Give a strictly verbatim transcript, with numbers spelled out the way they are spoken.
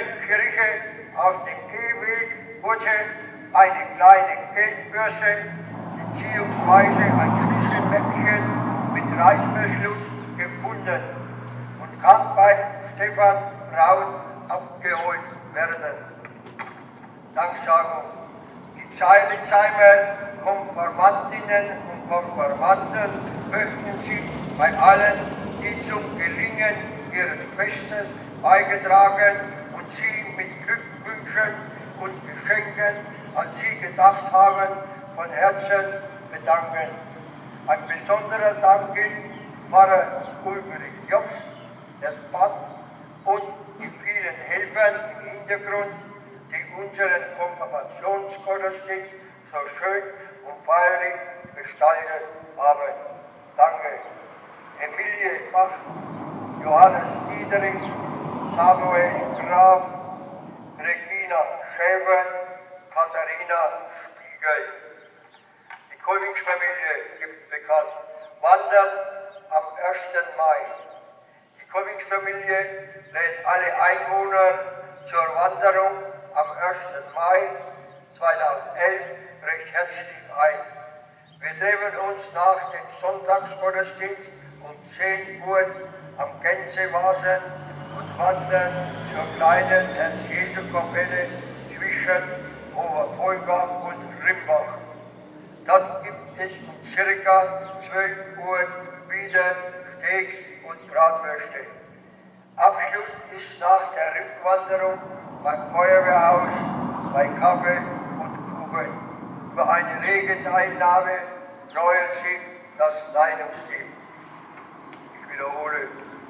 Kirche auf dem Gehweg wurde eine kleine Geldbörse bzw. ein Schlüsselmäppchen mit Reißverschluss gefunden und kann bei Stefan Braun abgeholt werden. Danksagung. Die Zeilenzheimer Konformantinnen und Konformanten möchten sich bei allen, die zum Gelingen ihres Festes beigetragen und sie mit Glückwünschen und Geschenken an sie gedacht haben, von Herzen bedanken. Ein besonderer Dank gilt Pfarrer Ulrich Jobs, das Band und die vielen Helfern im Hintergrund, die unseren Konfirmationsgottesdienst so schön und feierlich gestaltet haben. Danke. Emilie Bach, Johannes Diederich, Samuel Graf, Regina Schäfer, Katharina Spiegel. Die Kollwingsfamilie gibt bekannt. Wandern am ersten Mai. Die Kollwingsfamilie lädt alle Einwohner zur Wanderung am ersten Mai zweitausendelf recht herzlich ein. Wir treffen uns nach dem Sonntagsgottesdienst um zehn Uhr am Gänsewasen und wandern zur kleinen Herz-Jesu-Kapelle zwischen Oberfolgach und Rimbach. Dann gibt es um circa zwölf Uhr wieder Steaks und Bratwürste. Abschluss ist nach der Rückwanderung beim Feuerwehrhaus bei Kaffee und Kuchen. Über eine rege Teilnahme freuen sich das Leitungsteam. Ich wiederhole.